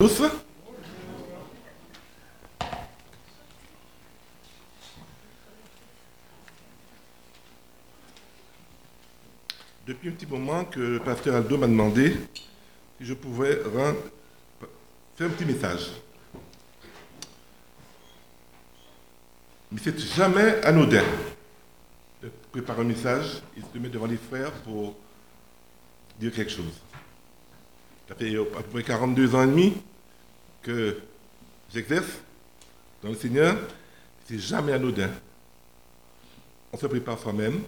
tous. Depuis un petit moment que le pasteur Aldo m'a demandé si je pouvais faire un petit message. Mais c'est jamais anodin de préparer un message et se mettre devant les frères pour dire quelque chose. Ça fait à peu près 42 ans et demi que j'exerce dans le Seigneur. C'est jamais anodin. On se prépare soi-même,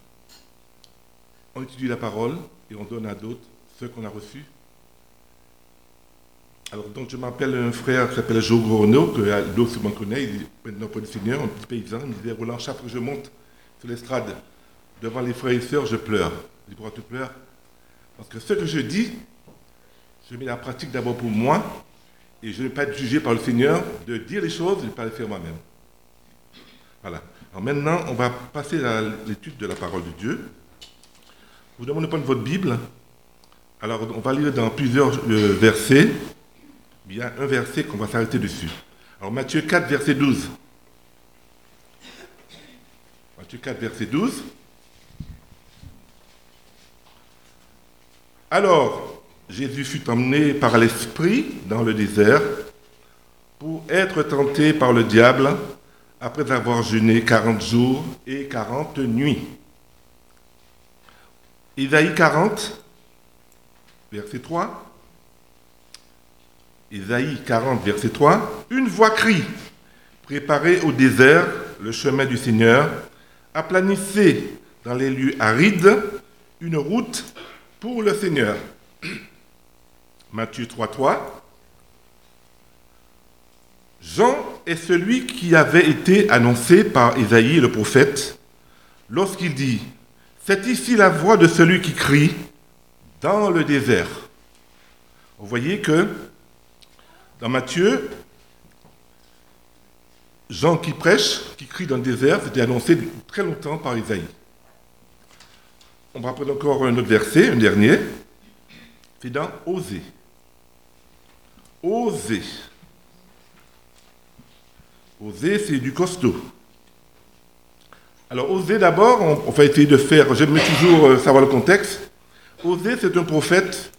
on étudie la parole et on donne à d'autres ce qu'on a reçu. Alors donc je m'appelle un frère qui s'appelle Jo Renaud, que Aldo souvent connaît, il est maintenant pour le Seigneur, un petit paysan. Il me disait, Roland, chaque fois que je monte sur l'estrade devant les frères et sœurs, je pleure. Je dis, pourquoi tu pleures? Parce que ce que je dis, je mets la pratique d'abord pour moi, et je ne vais pas être jugé par le Seigneur de dire les choses et de ne pas les faire moi-même. Voilà. Alors maintenant, on va passer à l'étude de la parole de Dieu. Je vous demande de prendre votre Bible. Alors, on va lire dans plusieurs versets. Il y a un verset qu'on va s'arrêter dessus. Alors, Matthieu 4, verset 12. Matthieu 4, verset 12. Alors, Jésus fut emmené par l'Esprit dans le désert pour être tenté par le diable après avoir jeûné 40 jours et 40 nuits. Isaïe 40, verset 3. Isaïe 40, verset 3. Une voix crie, préparez au désert le chemin du Seigneur, aplanissez dans les lieux arides une route pour le Seigneur. Matthieu 3, 3. Jean est celui qui avait été annoncé par Isaïe le prophète lorsqu'il dit « C'est ici la voix de celui qui crie dans le désert ». Vous voyez que dans Matthieu, Jean qui prêche, qui crie dans le désert, c'était annoncé depuis très longtemps par Isaïe. On va prendre encore un autre verset, un dernier. C'est dans Osée. Osée. Osée, c'est du costaud. Alors, Osée, d'abord, on va essayer de faire, j'aime toujours savoir le contexte. Osée, c'est un prophète.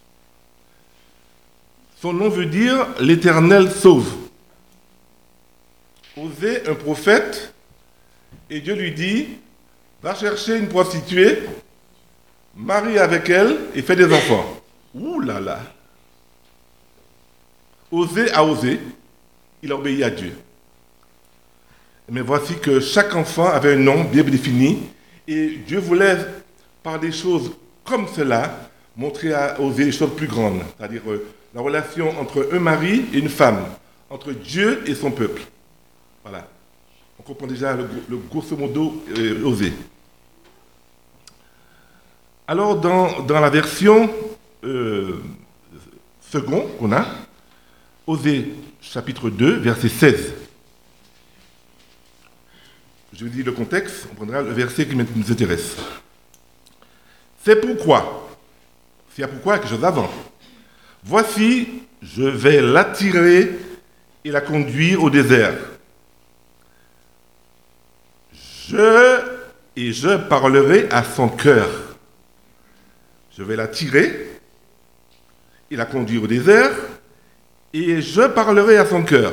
Son nom veut dire « l'Éternel sauve ». Osée, un prophète, et Dieu lui dit « va chercher une prostituée, marie avec elle et fais des enfants ». Ouh là là. Osée a osé, il a obéi à Dieu. Mais voici que chaque enfant avait un nom bien défini, et Dieu voulait, par des choses comme cela, montrer à Osée les choses plus grandes, c'est-à-dire la relation entre un mari et une femme, entre Dieu et son peuple. Voilà. On comprend déjà le grosso modo Osée. Alors, dans la version seconde qu'on a, Osée chapitre 2, verset 16. Je vous dis le contexte, on prendra le verset qui nous intéresse. C'est pourquoi, s'il y a pourquoi, quelque chose avant. Voici, je vais l'attirer et la conduire au désert. Je parlerai à son cœur. Je vais l'attirer et la conduire au désert, et je parlerai à son cœur.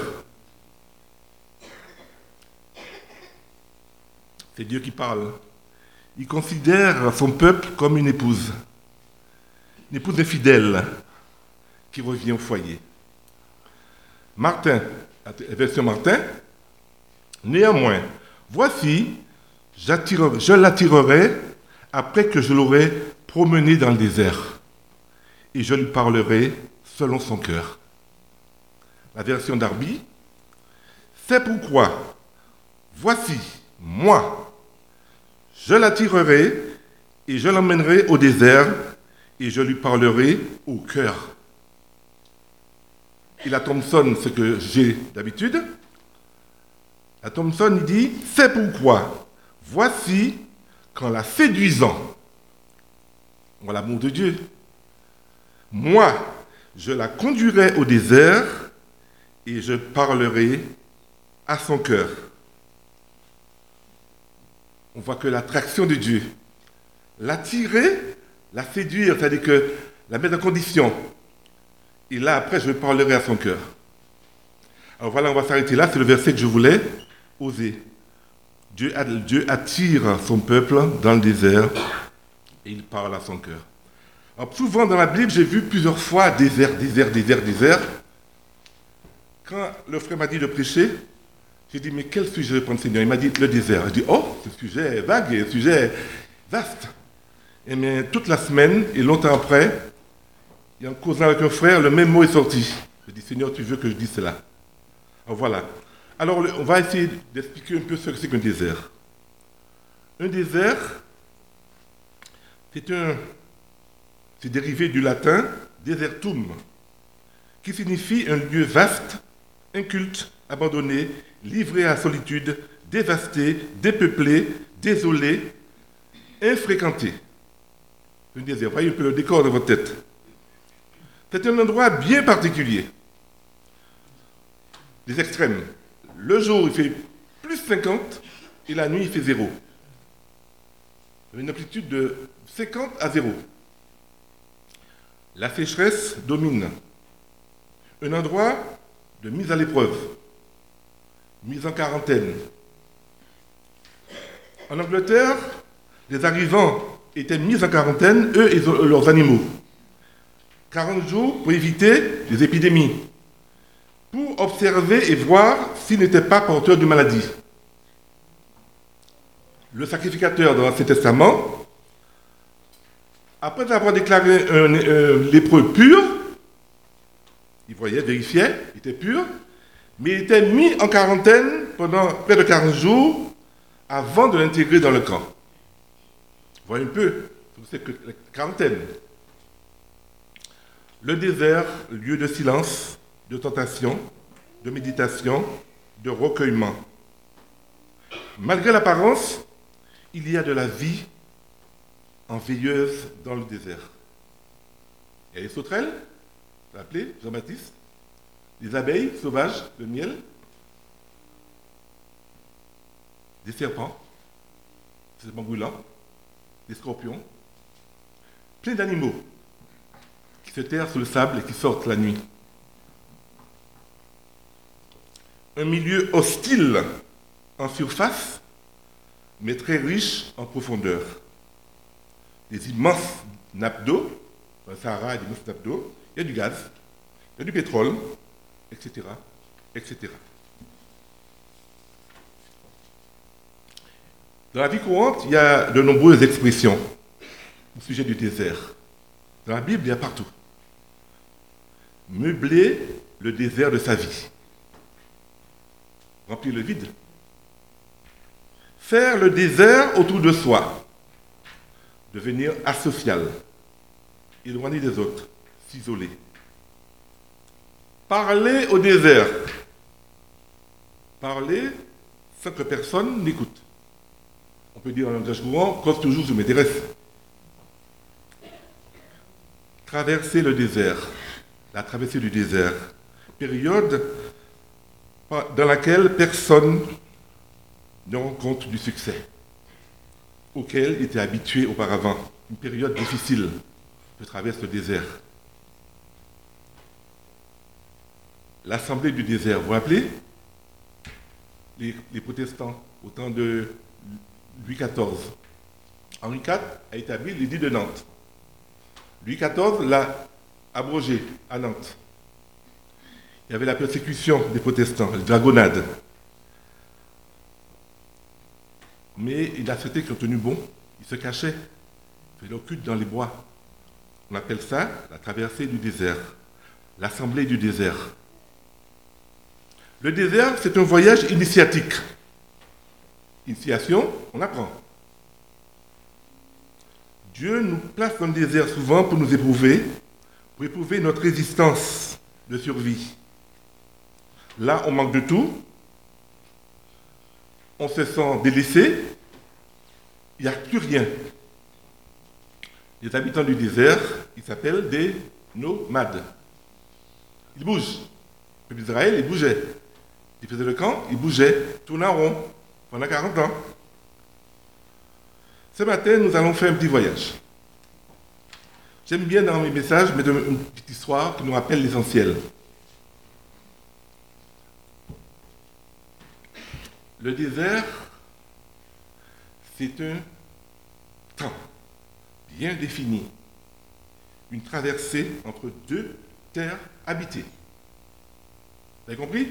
C'est Dieu qui parle. Il considère son peuple comme une épouse infidèle qui revient au foyer. Martin, version Martin, néanmoins, voici, je l'attirerai après que je l'aurai promené dans le désert, et je lui parlerai selon son cœur. La version Darby, c'est pourquoi, voici, moi, je l'attirerai et je l'emmènerai au désert et je lui parlerai au cœur. Et la Thompson, ce que j'ai d'habitude, la Thompson, il dit, c'est pourquoi, voici, qu'en la séduisant, voilà l'amour de Dieu, moi, Je la conduirai au désert et je parlerai à son cœur. On voit que l'attraction de Dieu, l'attirer, la séduire, c'est-à-dire que la mettre en condition. Et là, après, je parlerai à son cœur. Alors voilà, on va s'arrêter là. C'est le verset que je voulais oser. Dieu attire son peuple dans le désert et il parle à son cœur. Alors, souvent dans la Bible, j'ai vu plusieurs fois désert. Quand le frère m'a dit de prêcher, j'ai dit, mais quel sujet prendre, Seigneur? Il m'a dit, le désert. J'ai dit, oh, ce sujet est vague, ce sujet est vaste. Et mais toute la semaine, et longtemps après, et en causant avec un frère, le même mot est sorti. J'ai dit, Seigneur, tu veux que je dise cela? Alors voilà. Alors, on va essayer d'expliquer un peu ce que c'est qu'un désert. Un désert, c'est dérivé du latin desertum, qui signifie un lieu vaste, inculte, abandonné, livré à la solitude, dévasté, dépeuplé, désolé, infréquenté. Un désert, voyez un peu le décor de votre tête. C'est un endroit bien particulier. Des extrêmes. Le jour, il fait plus 50 et la nuit, il fait 0. Une amplitude de 50 à 0. La sécheresse domine. Un endroit de mise à l'épreuve, mise en quarantaine. En Angleterre, les arrivants étaient mis en quarantaine, eux et leurs animaux. 40 jours pour éviter les épidémies, pour observer et voir s'ils n'étaient pas porteurs de maladie. Le sacrificateur dans l'Ancien Testament, après avoir déclaré un lépreux pur, il voyait, vérifiait, il était pur, mais il était mis en quarantaine pendant près de 40 jours avant de l'intégrer dans le camp. Vous voyez un peu, c'est que la quarantaine. Le désert, lieu de silence, de tentation, de méditation, de recueillement. Malgré l'apparence, il y a de la vie en veilleuse dans le désert. Il y a les sauterelles, vous appelez Jean-Baptiste, les abeilles sauvages, le miel, des serpents, des serpents brûlants, des scorpions, plein d'animaux qui se terrent sous le sable et qui sortent la nuit. Un milieu hostile en surface, mais très riche en profondeur. Des immenses nappes d'eau, dans le Sahara, des immenses nappes d'eau, il y a du gaz, il y a du pétrole, etc., etc. Dans la vie courante, il y a de nombreuses expressions au sujet du désert. Dans la Bible, il y a partout. Meubler le désert de sa vie. Remplir le vide. Faire le désert autour de soi. Devenir asocial. Éloigner des autres. S'isoler. Parler au désert. Parler sans que personne n'écoute. On peut dire en langage courant, cause toujours je m'intéresse. Traverser le désert, la traversée du désert, période dans laquelle personne ne rend compte du succès auquel il était habitué auparavant. Une période difficile de traverser le désert. L'assemblée du désert, vous vous rappelez? Les protestants, au temps de Louis XIV. Henri IV a établi l'édit de Nantes. Louis XIV l'a abrogé à Nantes. Il y avait la persécution des protestants, les dragonnades. Mais il a accepté qu'ils ont tenu bon, il se cachait, il faisait occulte dans les bois. On appelle ça la traversée du désert, l'assemblée du désert. Le désert, c'est un voyage initiatique. Initiation, on apprend. Dieu nous place dans le désert souvent pour nous éprouver, pour éprouver notre résistance de survie. Là, on manque de tout, on se sent délaissé, il n'y a plus rien. Les habitants du désert, ils s'appellent des nomades. il bouge. Le peuple d'Israël, il bougeait. Il faisait le camp, il bougeait, tournait en rond pendant 40 ans. Ce matin, nous allons faire un petit voyage. J'aime bien dans mes messages mettre une petite histoire qui nous rappelle l'essentiel. Le désert, c'est un temps bien défini, une traversée entre deux terres habitées. Vous avez compris?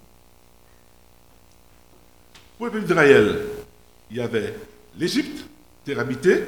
Pour le peuple d'Israël, il y avait l'Égypte, terre habitée.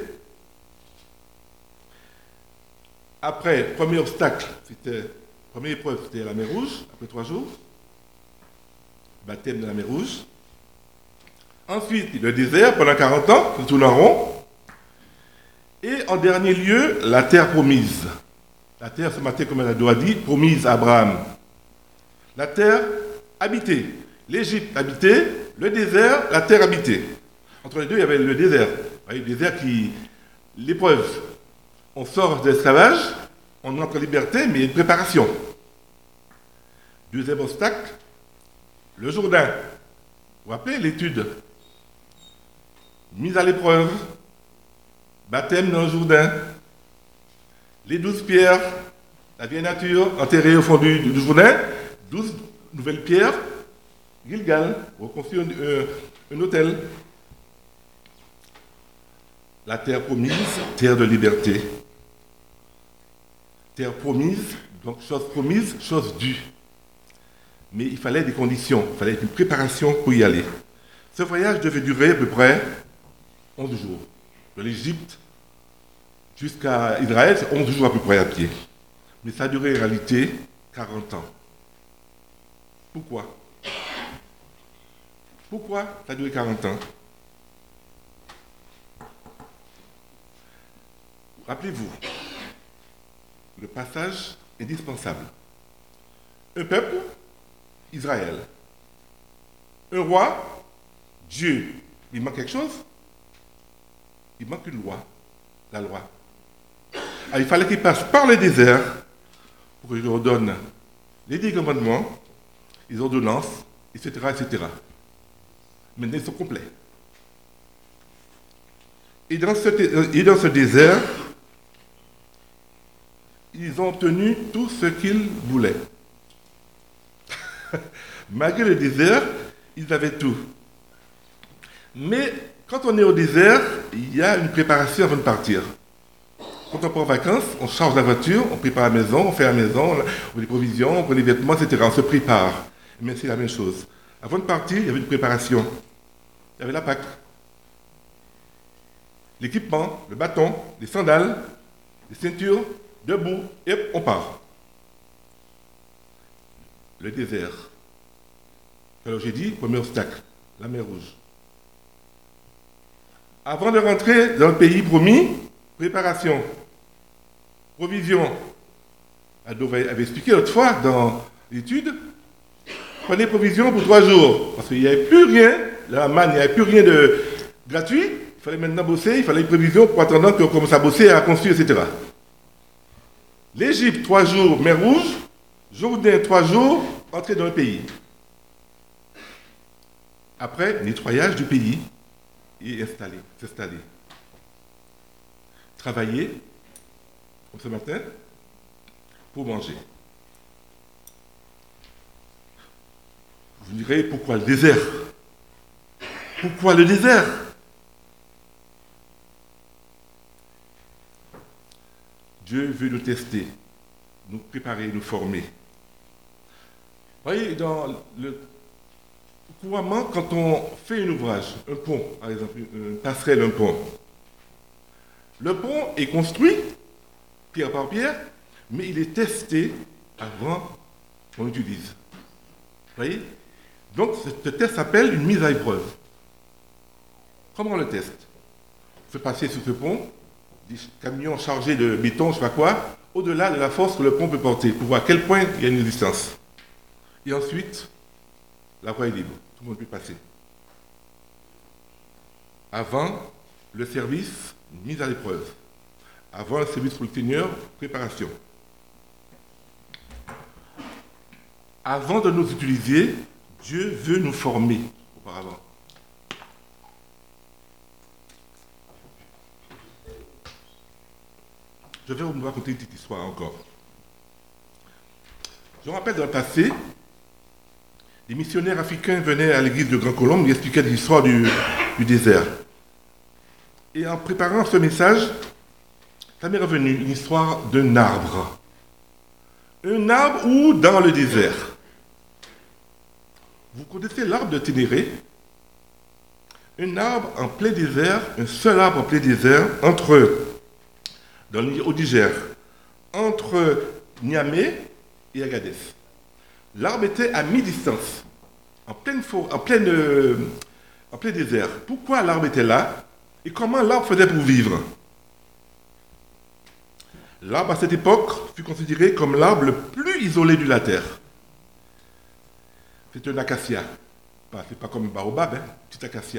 Après, premier obstacle, première épreuve, c'était la mer Rouge, après 3 jours. Baptême de la mer Rouge. Ensuite, le désert pendant 40 ans, tout en rond. Et en dernier lieu, la terre promise. La terre, ce matin, comme elle a dit, promise à Abraham. La terre habitée. L'Égypte habitée, le désert, la terre habitée. Entre les deux, il y avait le désert. Vous voyez, le désert qui... L'épreuve. On sort de l'esclavage, on entre en liberté, mais il y a une préparation. Deuxième obstacle, le Jourdain. Vous vous rappelez l'étude? Mise à l'épreuve, baptême dans le Jourdain, les 12 pierres, la vieille nature enterrée au fond du Jourdain, 12 nouvelles pierres, Gilgal, reconstruire un hôtel. La terre promise, terre de liberté. Terre promise, donc chose promise, chose due. Mais il fallait des conditions, il fallait une préparation pour y aller. Ce voyage devait durer à peu près 11 jours. De l'Égypte jusqu'à Israël, c'est 11 jours à peu près à pied. Mais ça a duré en réalité 40 ans. Pourquoi? Pourquoi ça a duré 40 ans? Rappelez-vous, le passage indispensable. Un peuple, Israël. Un roi, Dieu. Il manque quelque chose? Il manque une loi, la loi. Alors, il fallait qu'il passe par le désert pour que je leur donne les 10 commandements, les ordonnances, etc., etc. Maintenant, ils sont complets. Et dans ce désert, ils ont obtenu tout ce qu'ils voulaient. Malgré le désert, ils avaient tout. Mais quand on est au désert, il y a une préparation avant de partir. Quand on part en vacances, on charge la voiture, on prépare la maison, on fait la maison, on prend les provisions, on prend les vêtements, etc. On se prépare. Mais c'est la même chose. Avant de partir, il y avait une préparation. Il y avait la Pâque. L'équipement, le bâton, les sandales, les ceintures, debout, et on part. Le désert. Alors j'ai dit, premier obstacle, la mer Rouge. Avant de rentrer dans le pays promis, préparation, provision. Ado avait expliqué l'autre fois dans l'étude, prenez provision pour 3 jours, parce qu'il n'y avait plus rien, la manne, il n'y avait plus rien de gratuit, il fallait maintenant bosser, il fallait une prévision pour attendre qu'on commence à bosser, à construire, etc. L'Égypte, 3 jours, mer Rouge, Jourdain, 3 jours, entrer dans le pays. Après, nettoyage du pays et s'installer. Travailler, comme ce matin, pour manger. Vous me direz, pourquoi le désert? Pourquoi le désert? Dieu veut nous tester, nous préparer, nous former. Vous voyez, couramment, quand on fait un ouvrage, un pont, par exemple, une passerelle, un pont, le pont est construit, pierre par pierre, mais il est testé avant qu'on l'utilise. Vous voyez? Donc, ce test s'appelle une mise à épreuve. Comment on le teste? On fait passer sur ce pont des camions chargés de béton, je ne sais pas quoi, au-delà de la force que le pont peut porter, pour voir à quel point il y a une résistance. Et ensuite, la voie est libre, tout le monde peut passer. Avant le service, mise à l'épreuve. Avant le service pour le Seigneur, préparation. Avant de nous utiliser, Dieu veut nous former auparavant. Je vais vous raconter une petite histoire encore. Je me rappelle dans le passé, les missionnaires africains venaient à l'église de Grand Colombe et expliquaient l'histoire du désert. Et en préparant ce message, ça m'est revenu une histoire d'un arbre. Un arbre ou dans le désert. Vous connaissez l'arbre de Ténéré? Un arbre en plein désert, un seul arbre en plein désert, au Niger, entre Niamey et Agadez. L'arbre était à mi-distance, en plein désert. Pourquoi l'arbre était là et comment l'arbre faisait pour vivre? L'arbre à cette époque fut considéré comme l'arbre le plus isolé de la terre. C'est un acacia. C'est pas comme un baobab, petit acacia.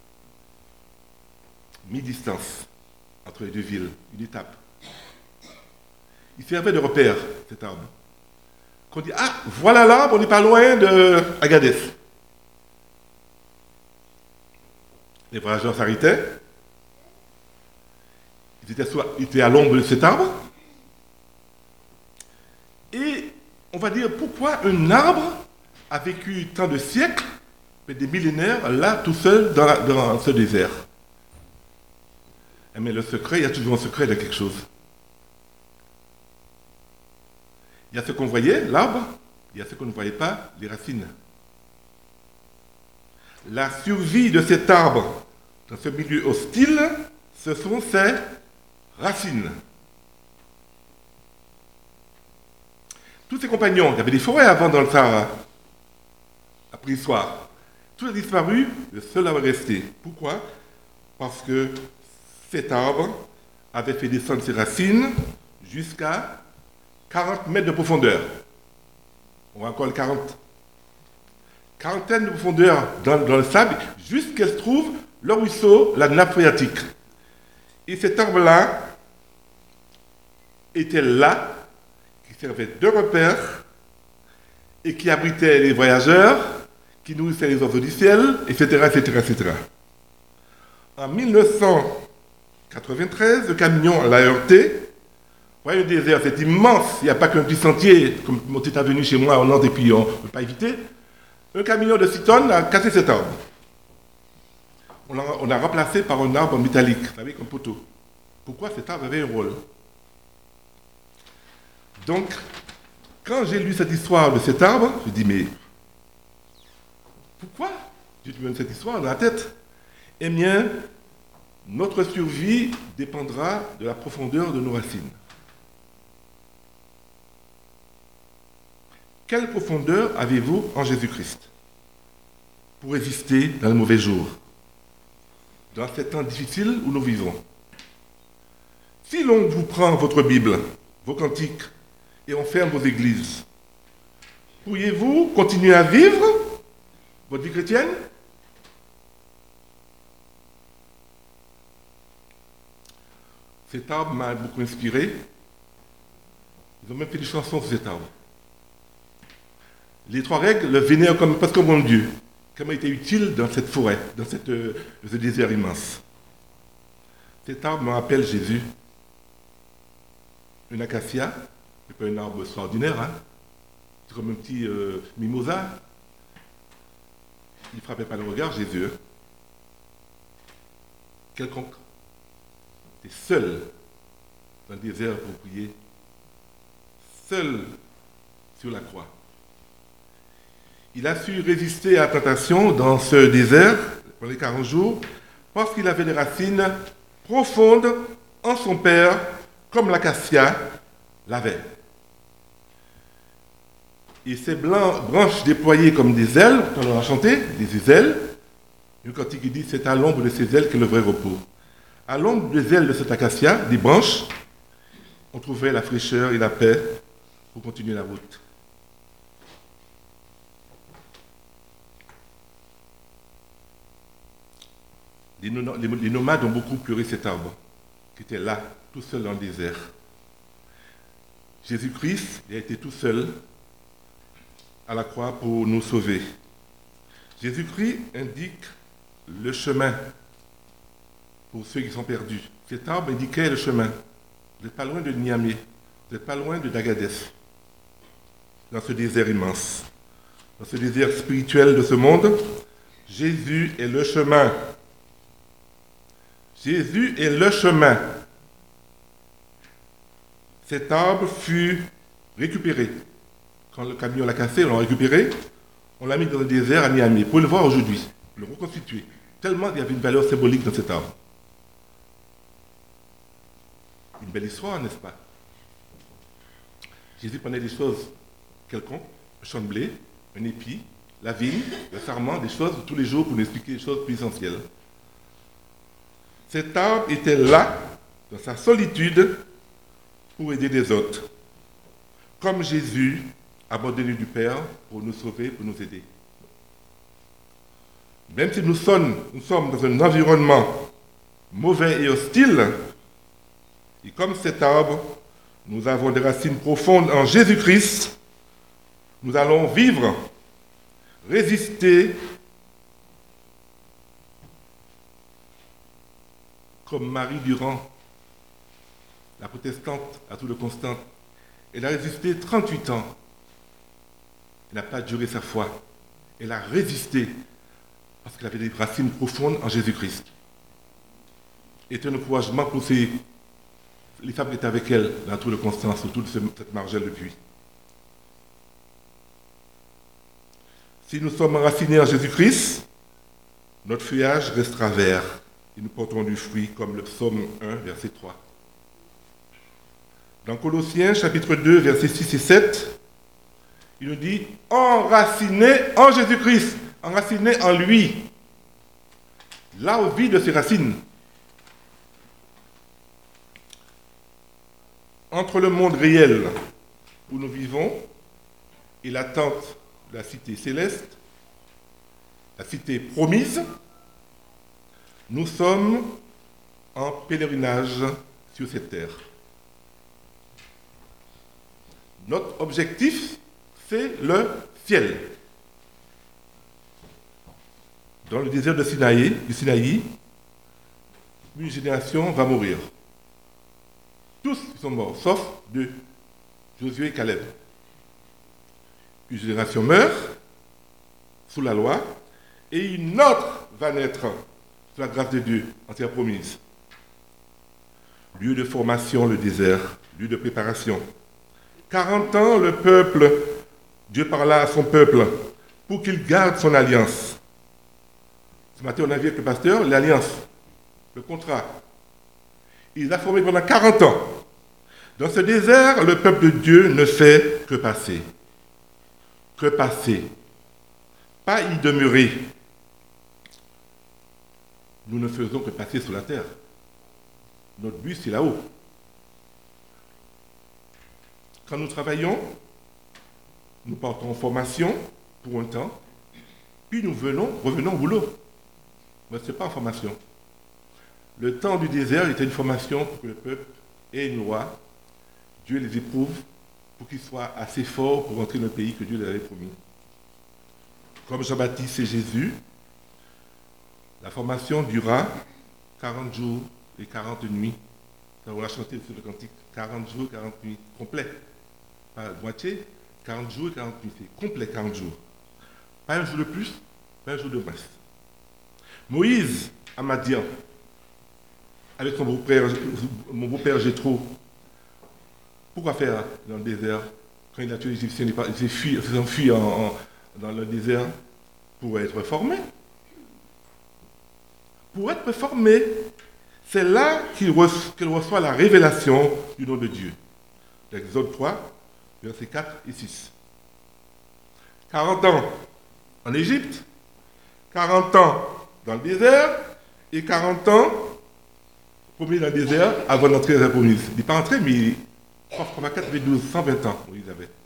Mi-distance entre les deux villes, une étape. Il servait de repère, cet arbre. Quand on dit, ah, voilà l'arbre, on n'est pas loin de Agadez. Les voyageurs s'arrêtaient. Ils étaient à l'ombre de cet arbre. Et on va dire, pourquoi un arbre a vécu tant de siècles, des millénaires, là, tout seul, dans ce désert? Mais le secret, il y a toujours un secret de quelque chose. Il y a ce qu'on voyait, l'arbre, il y a ce qu'on ne voyait pas, les racines. La survie de cet arbre dans ce milieu hostile, ce sont ses racines. Tous ses compagnons, il y avait des forêts avant dans le Sahara, la préhistoire. Tout a disparu, le seul arbre est resté. Pourquoi? Parce que cet arbre avait fait descendre ses racines jusqu'à 40 mètres de profondeur. On va encore le 40. Quarantaine de profondeur dans le sable, jusqu'à ce qu'elle trouve le ruisseau, la nappe phréatique. Et cet arbre-là était là, qui servait de repère, et qui abritait les voyageurs, qui nourrissait les oiseaux du ciel, etc., etc., etc. En 1993, le camion l'a heurté. Vous voyez, le désert, c'est immense. Il n'y a pas qu'un petit sentier, comme mon était venu chez moi en Nantes et puis on ne peut pas éviter. Un camion de 6 tonnes a cassé cet arbre. On l'a remplacé par un arbre métallique, vous savez, comme poteau. Pourquoi cet arbre avait un rôle? Donc, quand j'ai lu cette histoire de cet arbre, je me dis, mais pourquoi Dieu te donne cette histoire dans la tête? Eh bien, notre survie dépendra de la profondeur de nos racines. Quelle profondeur avez-vous en Jésus-Christ pour résister dans le mauvais jour, dans ces temps difficiles où nous vivons? Si l'on vous prend votre Bible, vos cantiques, et on ferme vos églises, pourriez-vous continuer à vivre votre vie chrétienne? Cet arbre m'a beaucoup inspiré. Ils ont même fait des chansons sur cet arbre. Les 3 règles le vénèrent parce que mon Dieu, comment il était utile dans cette forêt, dans ce désert immense. Cet arbre me rappelle Jésus. Un acacia, c'est pas un arbre extraordinaire, hein? C'est comme un petit mimosa. Il ne frappait pas le regard, Jésus. Quelconque. C'est seul dans le désert pour prier. Seul sur la croix. Il a su résister à la tentation dans ce désert pendant les 40 jours parce qu'il avait des racines profondes en son Père, comme l'acacia l'avait. Et ces branches déployées comme des ailes, on a chanté, des ailes, le cantique dit c'est à l'ombre de ces ailes que le vrai repos. À l'ombre des ailes de cet acacia, des branches, on trouvait la fraîcheur et la paix pour continuer la route. Les nomades ont beaucoup pleuré cet arbre, qui était là, tout seul dans le désert. Jésus-Christ, il a été tout seul à la croix pour nous sauver. Jésus-Christ indique le chemin pour ceux qui sont perdus. Cet arbre indiquait le chemin. Vous n'êtes pas loin de Niamey, vous n'êtes pas loin de Dagadès, dans ce désert immense, dans ce désert spirituel de ce monde. Jésus est le chemin. Jésus est le chemin. Cet arbre fut récupéré. Quand le camion l'a cassé, on l'a récupéré, on l'a mis dans le désert à Niamey. Pour le voir aujourd'hui, le reconstituer. Tellement il y avait une valeur symbolique dans cet arbre. Une belle histoire, n'est-ce pas? Jésus prenait des choses quelconques, un champ de blé, un épi, la vigne, le sarment, des choses de tous les jours pour nous expliquer des choses plus essentielles. Cet arbre était là, dans sa solitude, pour aider les autres. Comme Jésus, abandonné du Père, pour nous sauver, pour nous aider. Même si nous sommes dans un environnement mauvais et hostile, et comme cet arbre, nous avons des racines profondes en Jésus-Christ, nous allons vivre, résister, comme Marie Durand, la protestante à tout le constant. Elle a résisté 38 ans. Elle n'a pas duré sa foi. Elle a résisté parce qu'elle avait des racines profondes en Jésus-Christ. C'est un encouragement pour les femmes qui étaient avec elle dans tout le constant, sur toute cette margelle de puits. Si nous sommes enracinés en Jésus-Christ, notre feuillage restera vert et nous porterons du fruit comme le psaume 1, verset 3. Dans Colossiens, chapitre 2, versets 6 et 7, il nous dit « enraciné en Jésus-Christ », enraciné en lui, là où vit de ses racines. Entre le monde réel où nous vivons et l'attente de la cité céleste, la cité promise, nous sommes en pèlerinage sur cette terre. Notre objectif, c'est le ciel. Dans le désert du Sinaï, une génération va mourir. Tous sont morts, sauf deux, Josué et Caleb. Une génération meurt sous la loi, et une autre va naître sous la grâce de Dieu, en terre promise. Lieu de formation, le désert, lieu de préparation. 40 ans, le peuple, Dieu parla à son peuple pour qu'il garde son alliance. Ce matin, on a vu avec le pasteur l'alliance, le contrat. Il a formé pendant 40 ans. Dans ce désert, le peuple de Dieu ne fait que passer. Que passer. Pas y demeurer. Nous ne faisons que passer sur la terre. Notre but, c'est là-haut. Quand nous travaillons, nous partons en formation pour un temps, puis nous revenons au boulot. Mais ce n'est pas en formation. Le temps du désert était une formation pour que le peuple ait une loi. Dieu les éprouve pour qu'ils soient assez forts pour entrer dans le pays que Dieu leur avait promis. Comme Jean-Baptiste et Jésus, la formation dura 40 jours et 40 nuits. On a chanté sur le cantique 40 jours, 40 nuits, complet. Pas moitié, 40 jours et 40 nuits, c'est complet 40 jours. Pas un jour de plus, pas un jour de moins. Moïse, à Madian, avec son mon beau-père Jéthro, pourquoi faire dans le désert? Quand il a tué les Égyptiens, il s'est enfui dans le désert pour être formé. Pour être formé, c'est là qu'il reçoit la révélation du nom de Dieu. L'Exode 3, versets 4 et 6. 40 ans en Égypte, 40 ans dans le désert, et 40 ans promis dans le désert avant d'entrer dans la promise. Il n'est pas entré, mais 3,4 12, 120 ans, oui, il avait.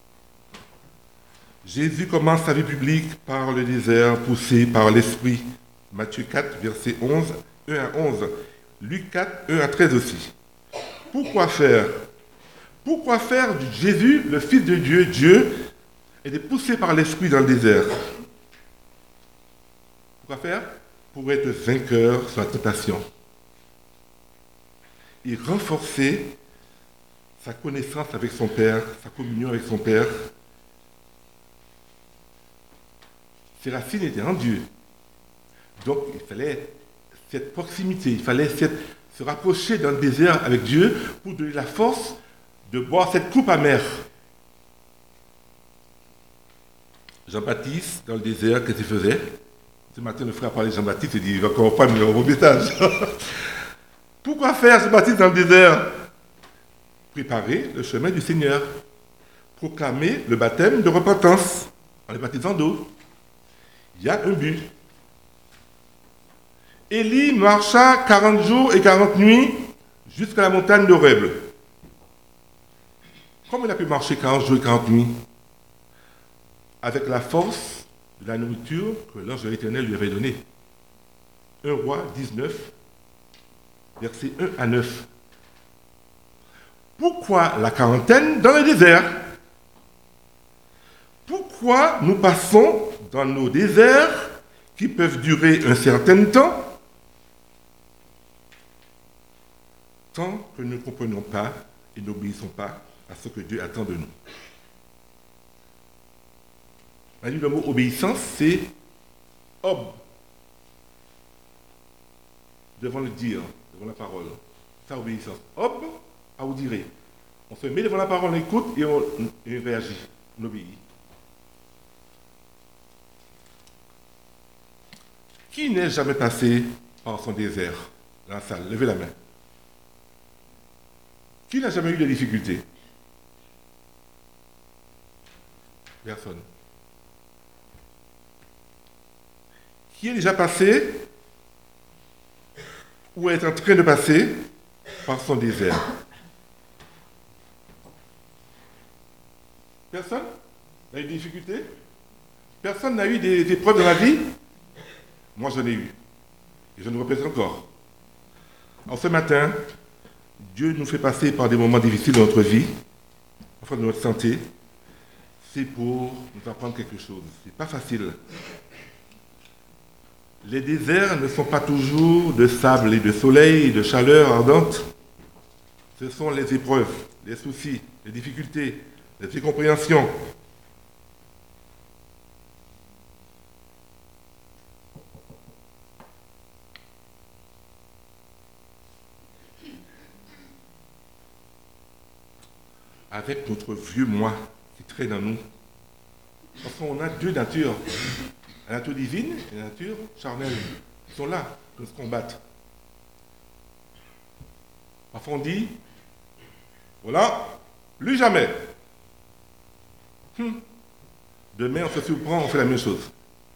Jésus commence sa vie publique par le désert, poussé par l'Esprit. Matthieu 4, verset 11, 1 à 11. Luc 4, 1 à 13 aussi. Pourquoi faire? Pourquoi faire de Jésus, le Fils de Dieu, Dieu, était poussé par l'esprit dans le désert. Pourquoi faire? Pour être vainqueur sur la tentation. Et renforcer sa connaissance avec son Père, sa communion avec son Père. Ses racines étaient en Dieu. Donc il fallait cette proximité, il fallait se rapprocher dans le désert avec Dieu pour donner la force de boire cette coupe amère. Jean-Baptiste, dans le désert, qu'est-ce qu'il faisait? Ce matin, le frère a parlé de Jean-Baptiste, il dit, il va encore pas au message. Pourquoi faire Jean-Baptiste dans le désert? Préparer le chemin du Seigneur. Proclamer le baptême de repentance en les baptisant d'eau. Il y a un but. Élie marcha 40 jours et 40 nuits jusqu'à la montagne d'Horeb. Comment il a pu marcher 40 jours et 40 nuits? Avec la force de la nourriture que l'ange de l'Éternel lui avait donnée. 1 Roi 19, versets 1 à 9. Pourquoi la quarantaine dans le désert? Pourquoi nous passons dans nos déserts qui peuvent durer un certain temps tant que nous ne comprenons pas et n'obéissons pas à ce que Dieu attend de nous? Le mot obéissance, c'est ob, devant le dire, devant la parole. Ça, obéissance. Ob, à vous dire. On se met devant la parole, on écoute et on réagit, on obéit. Qui n'est jamais passé par son désert dans la salle? Levez la main. Qui n'a jamais eu de difficultés? Personne. Qui est déjà passé ou est en train de passer par son désert? Personne n'a eu des difficultés? Personne n'a eu des épreuves dans la vie? Moi, j'en ai eu. Et je ne répète encore. En ce matin, Dieu nous fait passer par des moments difficiles dans notre vie, enfin de notre santé. C'est pour nous apprendre quelque chose. Ce n'est pas facile. Les déserts ne sont pas toujours de sable et de soleil et de chaleur ardente. Ce sont les épreuves, les soucis, les difficultés, les incompréhensions. Avec notre vieux moi qui traîne en nous. Parce qu'on a deux natures. La nature divine et la nature charnelle. Ils sont là pour se combattre. Parfois on dit, voilà, plus jamais. Demain on se surprend, on fait la même chose.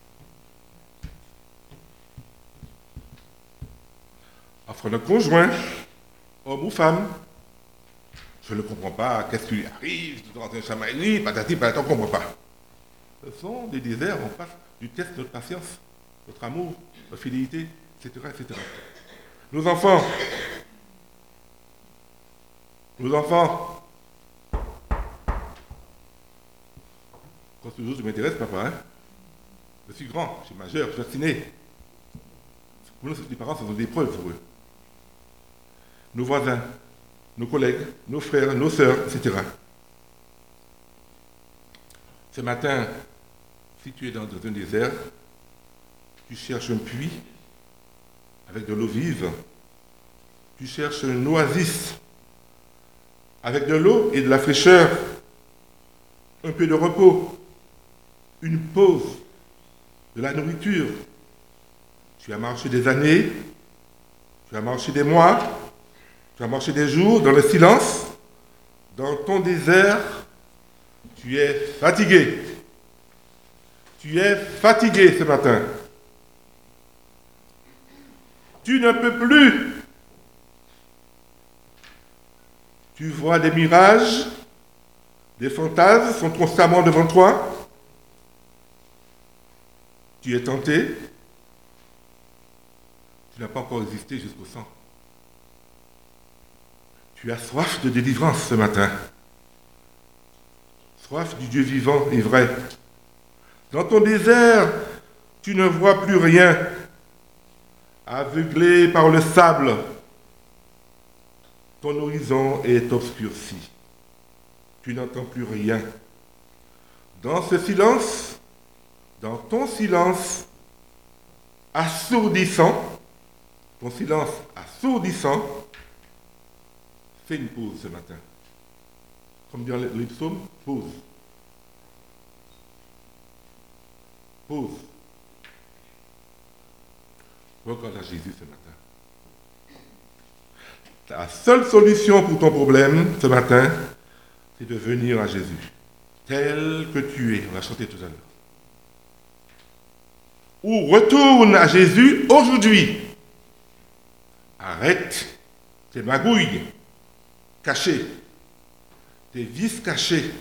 Enfin, notre conjoint, homme ou femme, je ne comprends pas, qu'est-ce qui lui arrive, tout dans un chamaillerie, patati, patata, on ne comprend pas. Ce sont des déserts, on passe du test de notre patience, notre amour, notre fidélité, etc., etc. Nos enfants, quand toujours je m'intéresse, papa, hein? Je suis grand, je suis majeur, je suis vacciné. Pour nous, les parents, ce sont des preuves pour eux. Nos voisins, nos collègues, nos frères, nos sœurs, etc. Ce matin, si tu es dans un désert, tu cherches un puits avec de l'eau vive, tu cherches une oasis avec de l'eau et de la fraîcheur, un peu de repos, une pause, de la nourriture. Tu as marché des années, tu as marché des mois, tu as marché des jours dans le silence, dans ton désert, tu es fatigué. Tu es fatigué ce matin. Tu ne peux plus. Tu vois des mirages, des fantasmes sont constamment devant toi. Tu es tenté. Tu n'as pas encore résisté jusqu'au sang. Tu as soif de délivrance ce matin. soif du Dieu vivant et vrai. Dans ton désert, tu ne vois plus rien. Aveuglé par le sable, ton horizon est obscurci. Tu n'entends plus rien. Dans ce silence, dans ton silence assourdissant, ton silence assourdissant, fais une pause ce matin. Comme dit les psaumes, pause. Pause. Regarde à Jésus ce matin. La seule solution pour ton problème ce matin, c'est de venir à Jésus, tel que tu es. On a chanté tout à l'heure. Ou retourne à Jésus aujourd'hui. Arrête tes magouilles cachées, tes vices cachés.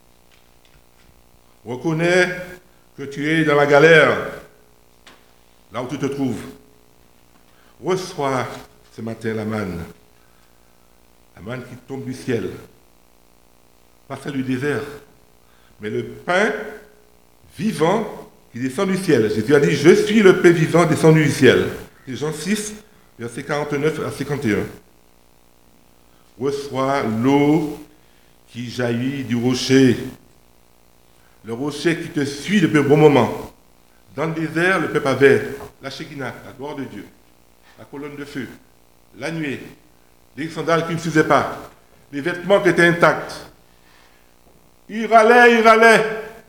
Reconnais que tu es dans la galère, là où tu te trouves. Reçois ce matin la manne qui tombe du ciel. Pas celle du désert, mais le pain vivant qui descend du ciel. Jésus a dit, je suis le pain vivant descendu du ciel. C'est Jean 6, verset 49 à 51. Reçois l'eau qui jaillit du rocher. Le rocher qui te suit depuis un bon moment. Dans le désert, le peuple avait la Shekinah, la gloire de Dieu, la colonne de feu, la nuée, les sandales qui ne s'usaient pas, les vêtements qui étaient intacts. Il râlait,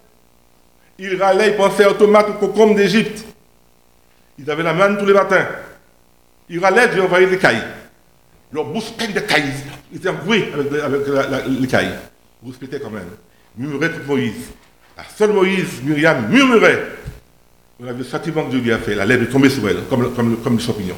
il pensait aux tomates, aux concombres d'Égypte. Ils avaient la manne tous les matins. Il râlait, Dieu envoyait des cailles. Leur bouche pleine de cailles. Ils étaient enroués avec les cailles. Vous respectez quand même. Murmurait tout Moïse. La seule Moïse, Myriam, murmurait. On a vu le châtiment que Dieu lui a fait. La lèvre est tombée sur elle, comme des champignons.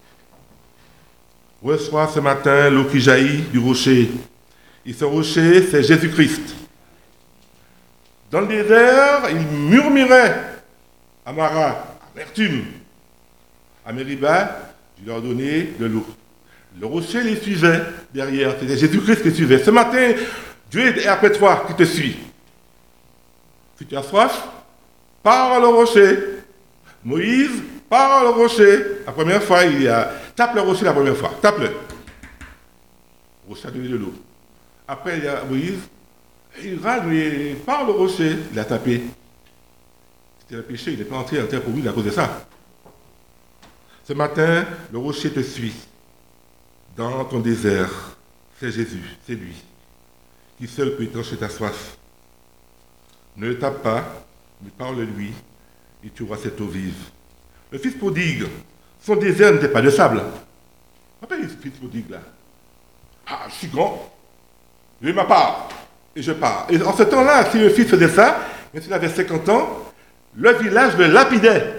Reçois ce matin l'eau qui jaillit du rocher. Et ce rocher, c'est Jésus-Christ. Dans le désert, il murmurait à Mara, amertume. À Mériba, je leur donnais de l'eau. Le rocher les suivait derrière. C'était Jésus-Christ qui suivait. Ce matin, Dieu est après toi qui te suit. Si tu as soif, pars à le rocher. Moïse, pars à le rocher. La première fois, tape le rocher la première fois. Tape-le. Le rocher a donné de l'eau. Après, il y a Moïse. Il râle, mais par le rocher, il a tapé. C'était le péché, il n'est pas entré en terre pour lui à cause de ça. Ce matin, le rocher te suit. Dans ton désert, c'est Jésus, c'est lui, qui seul peut étancher ta soif. Ne le tape pas, mais parle-lui, et tu auras cette eau vive. Le fils prodigue, son désert n'était pas de sable. Rappelez ce fils prodigue là. Ah, je suis grand, j'ai ma part. Et je pars. Et en ce temps-là, si le fils faisait ça, même s'il avait 50 ans, le village le lapidait.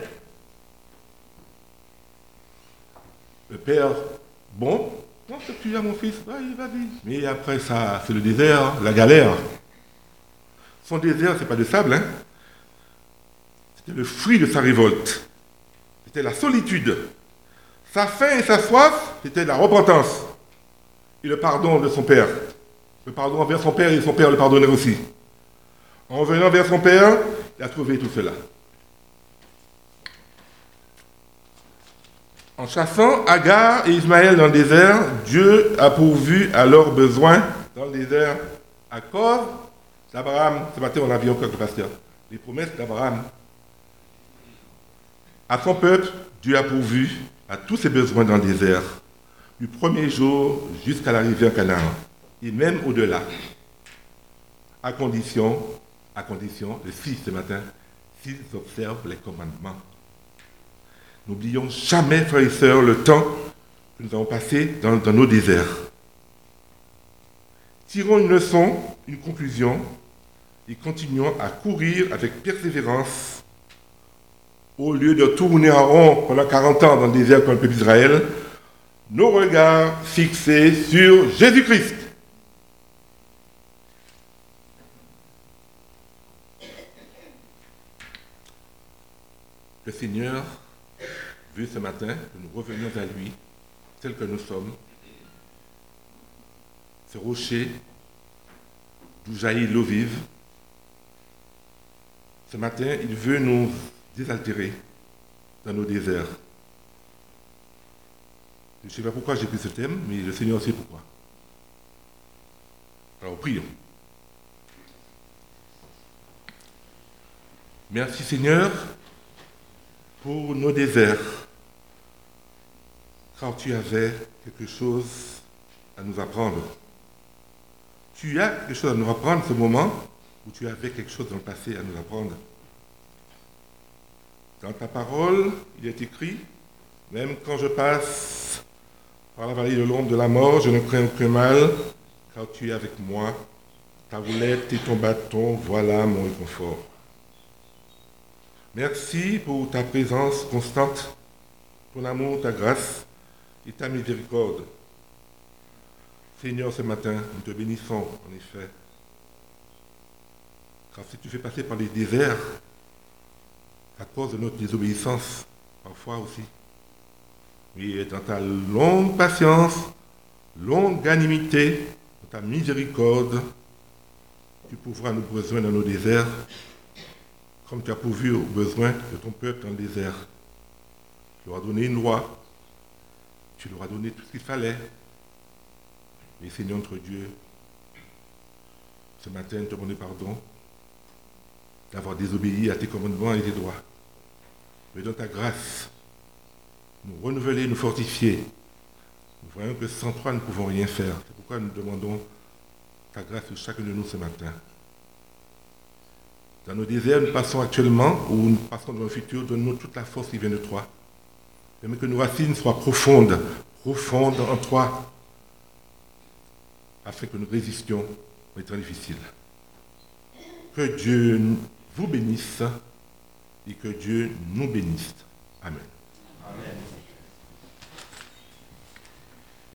Le père, bon, non, c'est tu as mon fils, vas-y. Mais après ça, c'est le désert, la galère. Son désert, c'est pas de sable, hein. C'était le fruit de sa révolte. C'était la solitude. Sa faim et sa soif, c'était la repentance. Et le pardon de son père. Le pardon envers son père et son père le pardonnait aussi. En venant vers son père, il a trouvé tout cela. En chassant Agar et Ismaël dans le désert, Dieu a pourvu à leurs besoins dans le désert à cause d'Abraham. Ce matin, on a vu encore le pasteur. Les promesses d'Abraham. À son peuple, Dieu a pourvu à tous ses besoins dans le désert, du premier jour jusqu'à l'arrivée en Canaan. Et même au-delà, à condition, le si ce matin, s'ils observent les commandements. N'oublions jamais, frères et sœurs, le temps que nous avons passé dans nos déserts. Tirons une leçon, une conclusion, et continuons à courir avec persévérance, au lieu de tourner en rond pendant 40 ans dans le désert comme le peuple d'Israël, nos regards fixés sur Jésus-Christ. Le Seigneur veut ce matin que nous revenions à lui, tel que nous sommes. Ce rocher d'où jaillit l'eau vive, Ce matin, il veut nous désaltérer dans nos déserts. Je ne sais pas pourquoi j'ai pris ce thème, mais le Seigneur sait pourquoi. Alors prions. Merci Seigneur pour nos déserts, car tu avais quelque chose à nous apprendre. Tu as quelque chose à nous apprendre ce moment où tu avais quelque chose dans le passé à nous apprendre. Dans ta parole, il est écrit, même quand je passe par la vallée de l'ombre de la mort, je ne crains aucun mal, car tu es avec moi. Ta roulette et ton bâton, voilà mon réconfort. Merci pour ta présence constante, ton amour, ta grâce et ta miséricorde. Seigneur, ce matin, nous te bénissons, en effet. Car si tu fais passer par les déserts, à cause de notre désobéissance, parfois aussi, mais dans ta longue patience, longanimité, dans ta miséricorde, tu pourvois nos besoins dans nos déserts, comme tu as pourvu aux besoins de ton peuple dans le désert. Tu leur as donné une loi, tu leur as donné tout ce qu'il fallait. Mais Seigneur notre Dieu, ce matin, nous te demandons pardon d'avoir désobéi à tes commandements et tes droits. Mais dans ta grâce, nous renouveler, nous fortifier. Nous voyons que sans toi, nous ne pouvons rien faire. C'est pourquoi nous demandons ta grâce sur chacun de nous ce matin. Dans nos déserts, nous passons actuellement, ou nous passons dans le futur, donne-nous toute la force qui vient de toi. Même que nos racines soient profondes en toi, afin que nous résistions aux temps difficiles. Que Dieu vous bénisse et que Dieu nous bénisse.